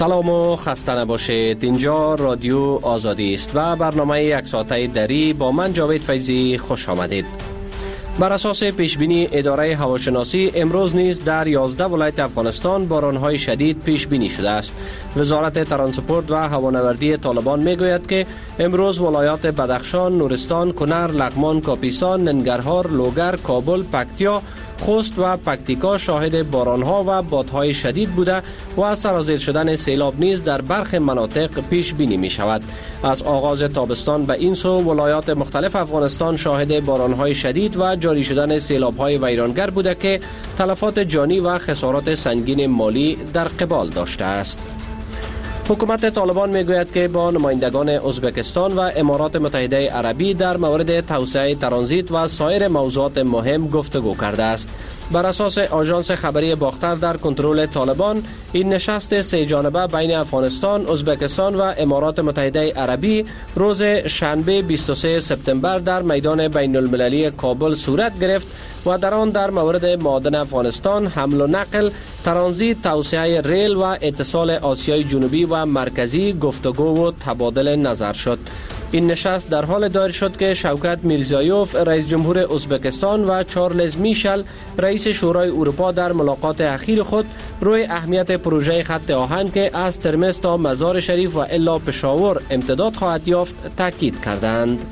سلام و خسته نباشید. اینجا رادیو آزادی است و برنامه یک ساعته دری با من جاوید فیضی خوش آمدید. بر اساس پیشبینی اداره هواشناسی امروز نیز در 11 ولایت افغانستان بارانهای شدید پیش بینی شده است. وزارت ترانسپورت و هوانوردی طالبان میگوید که امروز ولایات بدخشان، نورستان، کنر، لغمان، کاپیسا، ننگرهار، لوگر، کابل، پکتیا، خوست و پکتیکا شاهد بارانها و بادهای شدید بوده و سرازیر شدن سیلاب نیز در برخی مناطق پیش بینی می شود. از آغاز تابستان به این سو ولایات مختلف افغانستان شاهد بارانهای شدید و جاری شدن سیلابهای ویرانگر بوده که تلفات جانی و خسارات سنگین مالی در قبال داشته است. حکومت طالبان میگوید که با نمایندگان ازبکستان و امارات متحده عربی در مورد توسعه ترانزیت و سایر موضوعات مهم گفتگو کرده است. بر اساس آژانس خبری باختر در کنترل طالبان، این نشست سه جانبه بین افغانستان، ازبکستان و امارات متحده عربی روز شنبه 23 سپتامبر در میدان بین المللی کابل صورت گرفت و در آن در مورد معادن افغانستان، حمل و نقل، ترانزیت، توسعه ریل و اتصال آسیای جنوبی و مرکزی گفتگو و تبادل نظر شد. این نشست در حال دایر شد که شوکت میرزیایوف رئیس جمهور ازبکستان و چارلز میشل رئیس شورای اروپا در ملاقات اخیر خود روی اهمیت پروژه خط آهن که از ترمز تا مزار شریف و الا پشاور امتداد خواهد یافت تاکید کردند.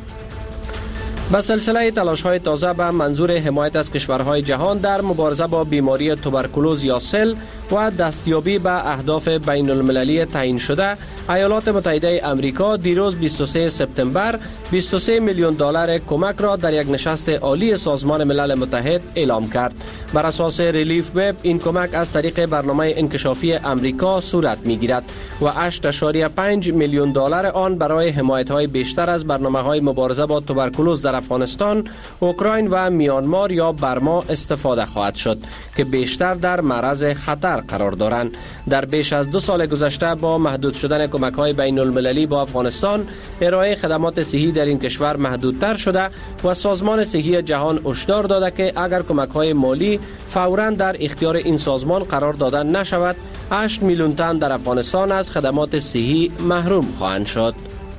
به سلسله تلاش‌های تازه به منظور حمایت از کشورهای جهان در مبارزه با بیماری توبرکولوز یا سل و دستیابی به اهداف بین المللی تعیین شده، ایالات متحده آمریکا دیروز 23 سپتامبر 23 میلیون دلار کمک را در یک نشست عالی سازمان ملل متحد اعلام کرد. بر اساس ریلیف وب این کمک از طریق برنامه انکشافی آمریکا صورت می‌گیرد و 8.5 میلیون دلار آن برای حمایت‌های بیشتر از برنامه‌های مبارزه با توبرکولوز در افغانستان، اوکراین و میانمار یا برما استفاده خواهد شد که بیشتر در معرض خطر قرار دارند. در بیش از 2 سال گذشته با محدود شدن کمک‌های بین المللی با افغانستان، ارائه خدمات صحی در این کشور محدودتر شده و سازمان صحی جهان هشدار داده که اگر کمک‌های مالی فوراً در اختیار این سازمان قرار داده نشود، 8 میلیون تن در افغانستان از خدمات صحی محروم خواهند شد.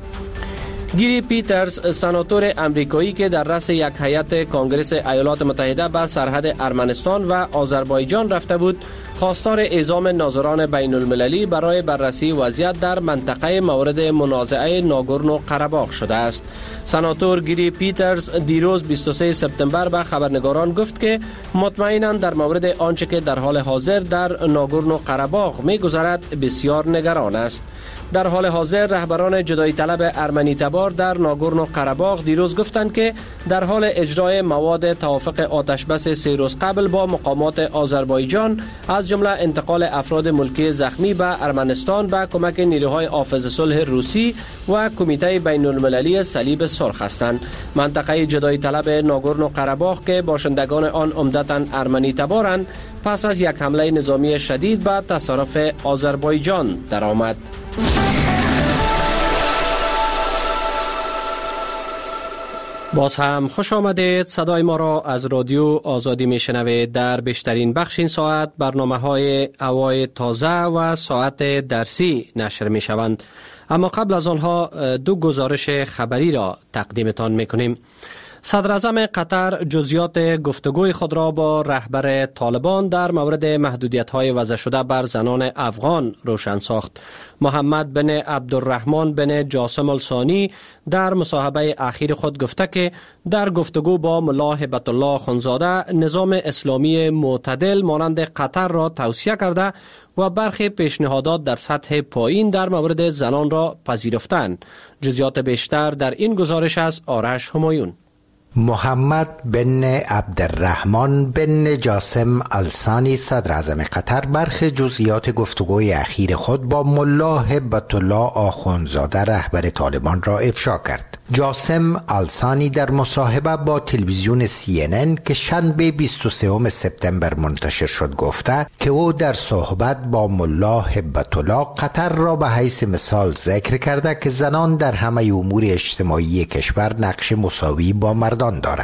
گیری پیترز، سناتور امریکایی که در رأس یک هیئت کنگره ایالات متحده به سرحد ارمنستان و آذربایجان رفته بود، خواستار اعزام ناظران بین المللی برای بررسی وضعیت در منطقه مورد منازعه ناگورنو قره‌باغ شده است. سناتور گیری پیترز دیروز 23 سپتامبر به خبرنگاران گفت که مطمئناً در مورد آنچه که در حال حاضر در ناگورنو قره‌باغ می‌گذرد بسیار نگران است. در حال حاضر رهبران جدایی طلب ارمنی تبار در ناگورنو قره‌باغ دیروز گفتند که در حال اجرای مواد توافق آتشبس 3 روز قبل با مقامات آذربایجان از جمله انتقال افراد ملکی زخمی به ارمنستان به کمک نیروهای حافظ صلح روسی و کمیته بین المللی صلیب سرخ هستند. منطقه جدایی طلب ناگورنو قره‌باغ که باشندگان آن عمدتاً ارمنی تبارند، پس از یک حمله نظامی شدید به تصرف آذربایجان درآمد. باز هم خوش آمدید. صدای ما را از رادیو آزادی میشنوید. در بیشترین بخش این ساعت برنامه‌های هوای تازه و ساعت درسی نشر می شوند. اما قبل از آنها 2 گزارش خبری را تقدیمتان میکنیم. صدر اعظم قطر جزئیات گفتگوی خود را با رهبر طالبان در مورد محدودیت‌های وضع شده بر زنان افغان روشن ساخت. محمد بن عبدالرحمن بن جاسم الثانی در مصاحبه اخیر خود گفته که در گفتگو با ملا هبت الله خونزاده نظام اسلامی معتدل مانند قطر را توصیه کرده و برخی پیشنهادات در سطح پایین در مورد زنان را پذیرفتند. جزئیات بیشتر در این گزارش از آرش همایون. محمد بن عبدالرحمن بن جاسم الثانی صدر اعظم قطر برخی جزئیات گفتگوی اخیر خود با ملا هبت الله آخوندزاده رهبر طالبان را افشا کرد. جاسم الثانی در مصاحبه با تلویزیون CNN که شنبه 23 سپتامبر منتشر شد گفته که او در صحبت با ملا هبت الله قطر را به حیث مثال ذکر کرده که زنان در همه امور اجتماعی کشور نقش مساوی با مردان دارند.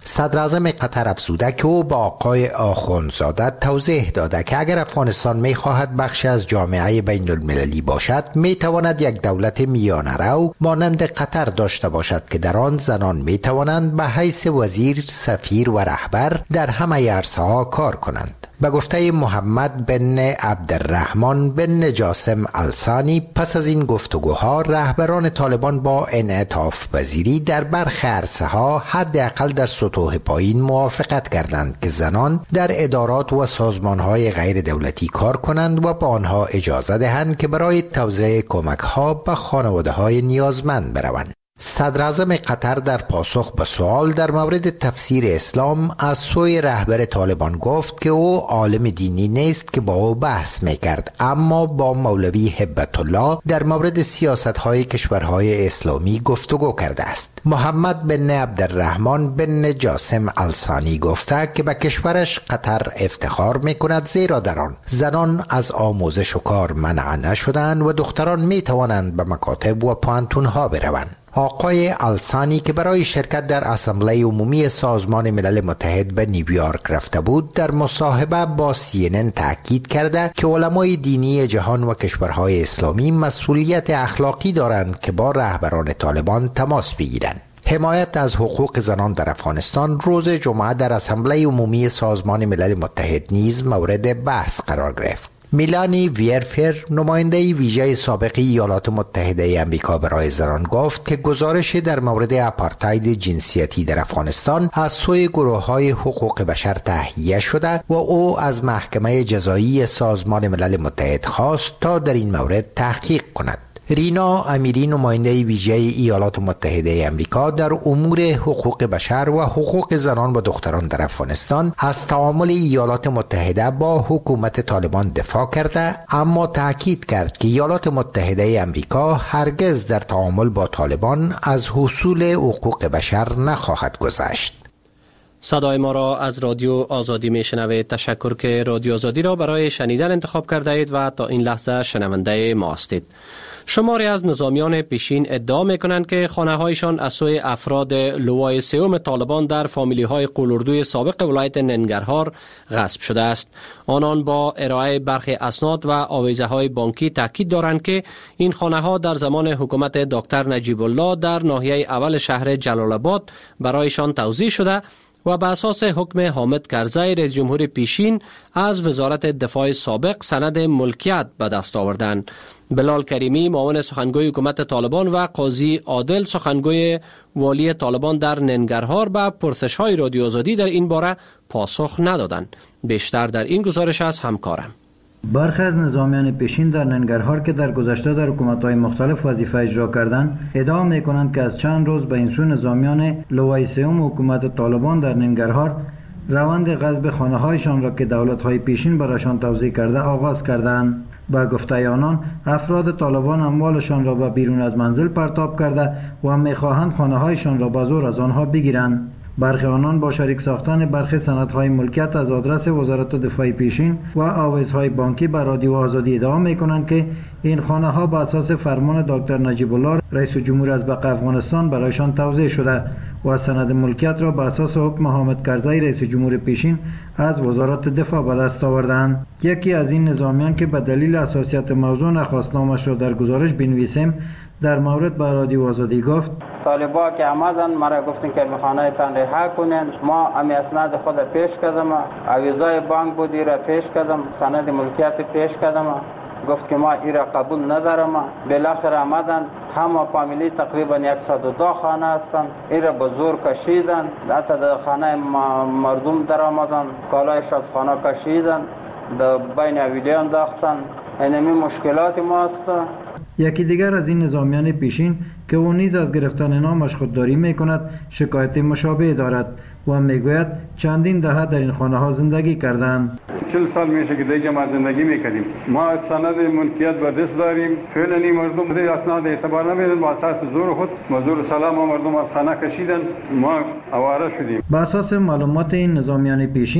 صدراعظم قطر افزوده که او با آقای آخوندزاده توضیح داده که اگر افغانستان می‌خواهد بخشی از جامعه بین المللی باشد می‌تواند یک دولت میانه رو مانند قطر داشته باشد که در آن زنان می‌توانند به حیث وزیر، سفیر و رهبر در همه عرصه‌ها کار کنند. به گفته محمد بن عبدالرحمن بن جاسم الثانی، پس از این گفتگوها رهبران طالبان با انعطاف پذیری در برخی عرصه‌ها حداقل در سطوح پایین موافقت کردند که زنان در ادارات و سازمان‌های غیر دولتی کار کنند و به آنها اجازه دهند که برای توزیع کمک‌ها به خانواده‌های نیازمند بروند. صدراعظم قطر در پاسخ به سوال در مورد تفسیر اسلام از سوی رهبر طالبان گفت که او عالم دینی نیست که با او بحث میکرد، اما با مولوی هبت الله در مورد سیاست‌های کشورهای اسلامی گفتگو کرده است. محمد بن عبدالرحمن بن جاسم الثانی گفته که به کشورش قطر افتخار میکند، زیرا در آن زنان از آموزش و کار منع نشدند و دختران میتوانند به مکاتب و پانتون‌ها بروند. آقای الثانی که برای شرکت در اسامبله عمومی سازمان ملل متحد به نیویورک رفته بود، در مصاحبه با CNN تاکید کرده که علمای دینی جهان و کشورهای اسلامی مسئولیت اخلاقی دارند که با رهبران طالبان تماس بگیرند. حمایت از حقوق زنان در افغانستان روز جمعه در اسامبله عمومی سازمان ملل متحد نیز مورد بحث قرار گرفت. میلانی ویرفر، نماینده ویژه سابق ایالات متحده آمریکا برای زنان، گفت که گزارش در مورد آپارتاید جنسیتی در افغانستان از سوی گروه‌های حقوق بشر تهیه شده و او از محکمه جزایی سازمان ملل متحد خواست تا در این مورد تحقیق کند. رینا امیری، نماینده ویژه ایالات متحده آمریکا در امور حقوق بشر و حقوق زنان و دختران در افغانستان، از تعامل ایالات متحده با حکومت طالبان دفاع کرده، اما تاکید کرد که ایالات متحده آمریکا هرگز در تعامل با طالبان از حصول حقوق بشر نخواهد گذشت. صدای ما را از رادیو آزادی میشنوید. تشکر که رادیو آزادی را برای شنیدن انتخاب کرده اید و تا این لحظه شنونده ما هستید. شماری از نظامیان پیشین ادعا میکنند که خانه هایشان از سوی افراد لوای سوم طالبان در فامیلی های قولوردوی سابق ولایت ننگرهار غصب شده است. آنان با ارائه برخی اسناد و آویزه های بانکی تاکید دارند که این خانه ها در زمان حکومت دکتر نجیب الله در ناحیه اول شهر جلال آباد برایشان توزیع شده و به اساس حکم حامد کرزی رئیس جمهور پیشین از وزارت دفاع سابق سند ملکیت به دست آوردند. بلال کریمی، معاون سخنگوی حکومت طالبان، و قاضی عادل، سخنگوی والی طالبان در ننگرهار، به پرسش‌های رادیو آزادی در این باره پاسخ ندادند. بیشتر در این گزارش از همکارم. برخی از نظامیان پیشین در ننگرهار که در گذشته در حکومت‌های مختلف وظیفه اجرا کردند، ادعا می‌کنند که از چند روز به این سو نظامیان لوای سوم حکومت طالبان در ننگرهار روند غصب خانه‌هایشان را که دولت‌های پیشین برایشان توزیع کرده آغاز کردند. با گفته آنان، افراد طالبان اموالشان را به بیرون از منزل پرتاب کرده و می‌خواهند خانه‌هایشان را به زور از آنها بگیرند. برخی آنان با شریک ساختن برخی سندهای ملکیت از آدرس وزارت دفاع پیشین و آویزهای بانکی به رادیو آزادی ادعا می‌کنند که این خانه‌ها به اساس فرمان دکتر نجیب الله رئیس جمهور از بقیه افغانستان برایشان توزیع شده و سند ملکیت را به اساس حکم حامد کرزی رئیس جمهور پیشین از وزارت دفاع به دست آوردند. یکی از این نظامیان که به دلیل اساسیت موضوع نخواست نامش را در گزارش بنویسیم، در مورد با رادیو آزادی گفت: طالبا که آمدن مرا گفتن که خانه تان رها کنین. ما امی اسناد خود پیش کردم، اویزای بانک بودی را پیش کردم، سند ملکیت پیش کردم. گفت که ما ایرا قبول ندارم. بالاخره آمدن، همه فامیلی تقریبا 102 خانه هستند. ایرا به زور کشیدن، حتی در خانه مردم در آمدن، کالایش از خانه کشیدن، در بین اویلی انداختن. اینمی مشکلات ما هست. یکی دیگر از این نظامیان پیشین که او نیز از گرفتن نامش خودداری میکند، شکایت مشابه دارد و میگوید چندین دهه در این خانه ها زندگی کردند. 40 سال میشه که دیگه ما زندگی میکنیم. ما سند ملکیت به دست داریم. فعلا مردم دیگه اسناد اعتبار نمیدن. با اساس زور خود مزور سلام مردم از خانه کشیدن. ما آواره شدیم. با اساس معلومات این نظامیان پیشین،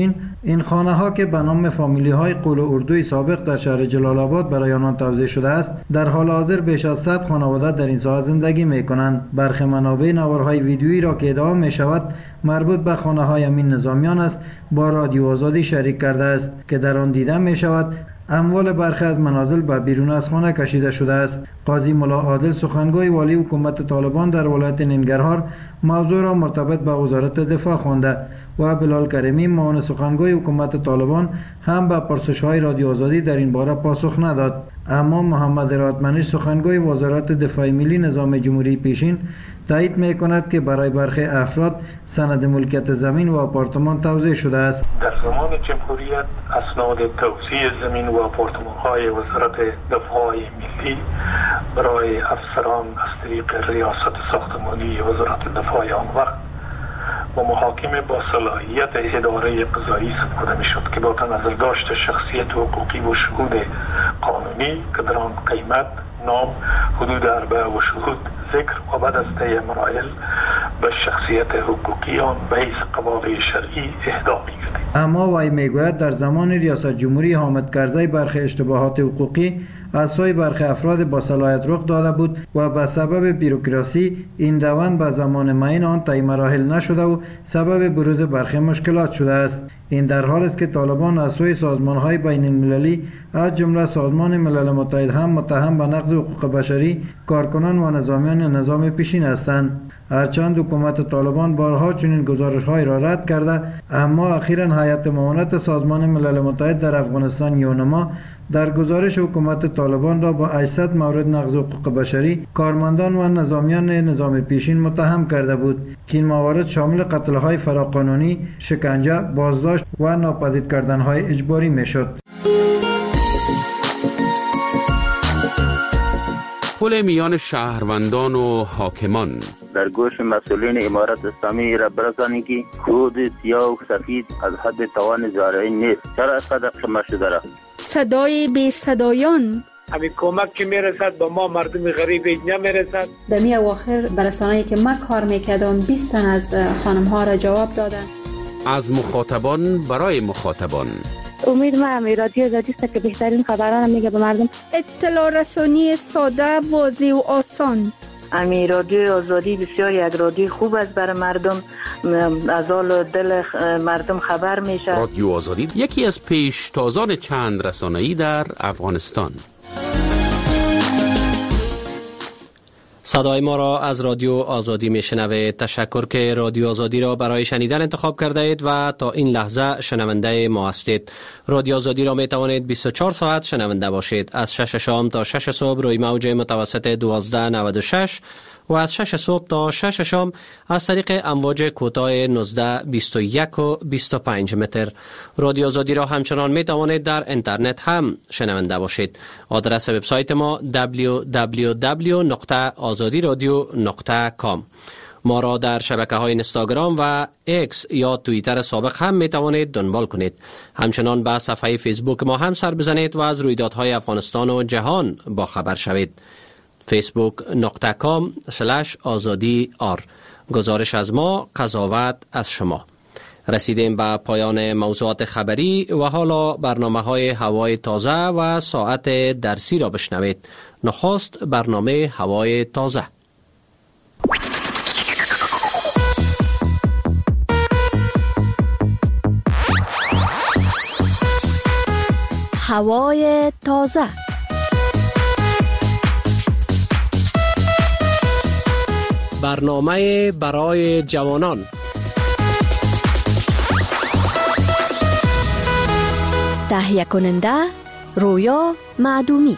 این خانه ها که به نام فامیلی های قول و اردوی سابق در شهر جلال آباد برای آنان توزیع شده است، در حال حاضر بیش از 100 خانواده در این ساحه زندگی می کنند. برخی منابع نوارهای ویدیویی را که ادعا می شود مربوط به خانه های امین نظامیان است با رادیو آزادی شریک کرده است که در آن دیده می شود اموال برخی از منازل به بیرون از خانه کشیده شده است. قاضی ملا عادل سخنگوی والی حکومت طالبان در ولایت ننگرهار موضوع را مرتبط به وزارت دفاع خوانده و بلال کریمی معاون سخنگوی حکومت طالبان هم به پرسش‌های رادیو آزادی در این باره پاسخ نداد. اما محمد رادمنش سخنگوی وزارت دفاع ملی نظام جمهوری پیشین تایید می‌کند که برای برخی افراد سند ملکیت زمین و آپارتمان توزیع شده است. در زمان جمهوریت اسناد توزیع زمین و آپارتمان‌های وزارت دفاع ملی برای افسران از طریق ریاست ساختمانی وزارت دفاع آن وقت و محاکم با صلاحیت اداره قضایی سپرده می‌شد که با تنظر داشت شخصیت حقوقی و شهود قانونی که در آن قیمت، نام، حدود اربعه و شهود ذکر و بعد از طی مراحل به شخصیت حقوقی آن به حیث قواعد شرعی اهدا می‌گردید. اما وی میگوید در زمان ریاست جمهوری حامد کرزی برخی اشتباهات حقوقی از سوی برخی افراد با صلاحیت رخ داده بود و به سبب بیروکراسی این روند به زمان معین آن طی مراحل نشده و سبب بروز برخی مشکلات شده است. این در حال است که طالبان از سوی سازمان‌های بین المللی از جمله سازمان ملل متحد هم متهم به نقض حقوق بشری کارکنان و نظامیان نظام پیشین هستند. هرچند حکومت طالبان بارها چنین گزارش‌های را رد کرده، اما اخیراً هیئت معاونت سازمان ملل متحد در افغانستان یونما در گزارش حکومت طالبان را با 800 مورد نقض حقوق بشری کارمندان و نظامیان نظام پیشین متهم کرده بود که این موارد شامل قتل‌های فراقانونی، شکنجه، بازداشت و ناپدید کردن‌های اجباری می‌شد. پل میان شهروندان و حاکمان در گوش مسئولین امارت اسلامی را برسانید که خود سیاه و سفید از حد توان زارعی نیست. چرا اینقدر شما شده را؟ صدای بی صدایان همین کمک که میرسد به ما مردم غریب نمیرسد. در می اواخر برسانه‌ای که من کار میکردم 20 تن از خانم ها را جواب دادن. از مخاطبان برای مخاطبان. امید من رادیو آزادی است که بهترین خبران میگه به مردم. اطلاع رسانی ساده، واضح و آسان. امی رادیو آزادی بسیار یک رادیو خوب است برای مردم، از حال دل مردم خبر میشه. رادیو آزادی یکی از پیشتازان چند رسانه‌ای در افغانستان. صدای ما را از رادیو آزادی میشنوید. تشکر که رادیو آزادی را برای شنیدن انتخاب کرده اید و تا این لحظه شنونده ما هستید. رادیو آزادی را می توانید 24 ساعت شنونده باشید. از 6 شام تا 6 صبح روی موج متوسط 1296 و از 6 صبح تا 6 شام از طریق امواج کوتاه 19، 21 و 25 متر. رادیو آزادی را همچنان می توانید در اینترنت هم شنونده باشید. آدرس وبسایت ما www.azadiradio.com. ما را در شبکه‌های اینستاگرام و ایکس یا توییتر سابق هم می توانید دنبال کنید. همچنان به صفحه فیسبوک ما هم سر بزنید و از رویدادهای افغانستان و جهان با خبر شوید. facebook.com/azadi.r. گزارش از ما، قضاوت از شما. رسیدیم به پایان موضوعات خبری و حالا برنامه‌های هوای تازه و ساعت درسی را بشنوید. نخست برنامه هوای تازه. هوای تازه. برنامه برای جوانان. تهیه کننده رویا معدومی.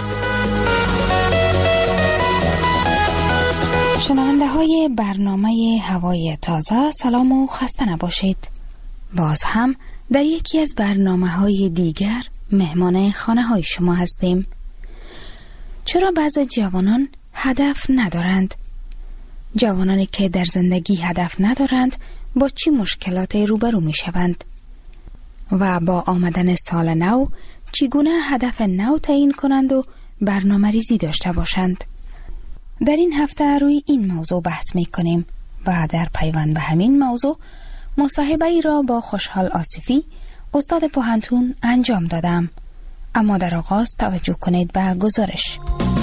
شنونده های برنامه هوای تازه، سلام و خسته نباشید. باز هم در یکی از برنامه های دیگر مهمان خانه های شما هستیم. چرا بعضی جوانان هدف ندارند؟ جوانانی که در زندگی هدف ندارند با چی مشکلات روبرو می شوند؟ و با آمدن سال نو چگونه هدف نو تعیین کنند و برنامه ریزی داشته باشند؟ در این هفته روی این موضوع بحث می کنیم و در پیوند به همین موضوع مصاحبه ای را با خوشحال آصفی استاد پوهنتون انجام دادم. اما در آغاز توجه کنید به گزارش.